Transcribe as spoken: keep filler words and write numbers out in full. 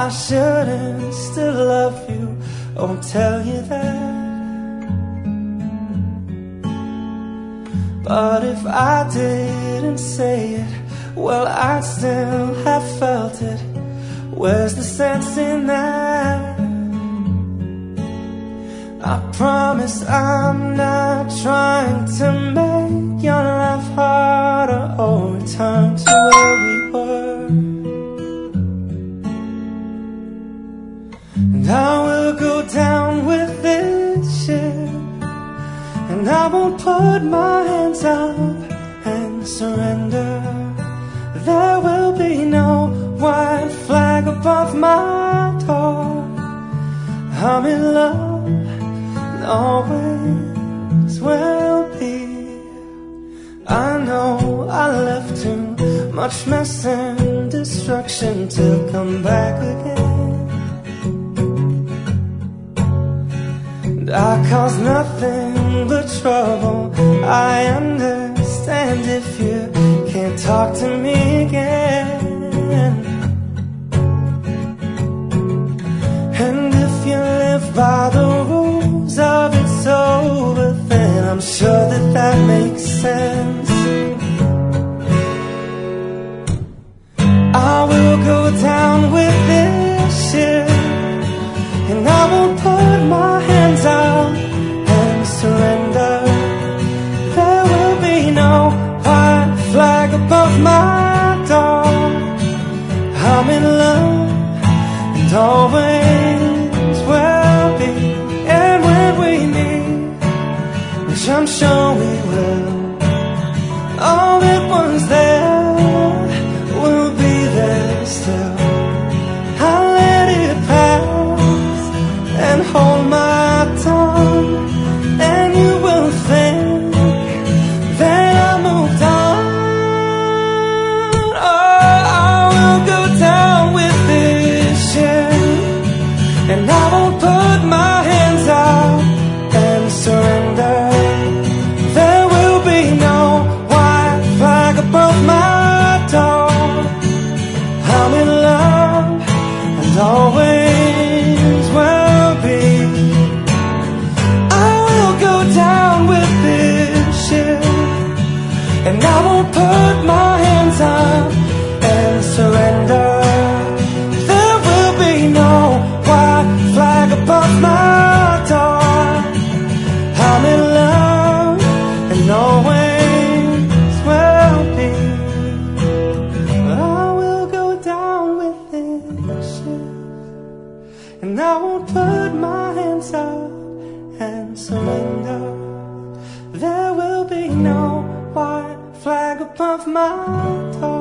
I shouldn't still love you, I'll tell you that. But if I didn't say it, well, I'd still have felt it. Where's the sense in that? I promise I'm not trying to make your life harder or return to where we were. And I will go down with this ship, and I won't put my hands up and surrender. There will be no white flag above my door. I'm in love and always will be. I know I left too much mess and destruction to come back again. And I caused nothing but trouble. I understand if you can't talk to me again. And if you live by the rules of it's over, then I'm sure that that makes sense. I will go down with this ship, and I won't put my hands out and surrender. There will be no white flag above my door. I'm in love and always will be. And when we meet, which I'm sure we will, all that was there will be there still. I'll let it pass and hold my tongue, and you will think that I moved on. Oh, I will go down with this ship, and I won't put my hands out and surrender. There will be no white flag above my door. I'm in love and always will be. I will go down with this ship, and I won't put my hands up and surrender. There will be no white flag above my door. I'm in love and always will be. But I will go down with this ship, and I won't put my hands up and surrender. There will be no white flag above my door.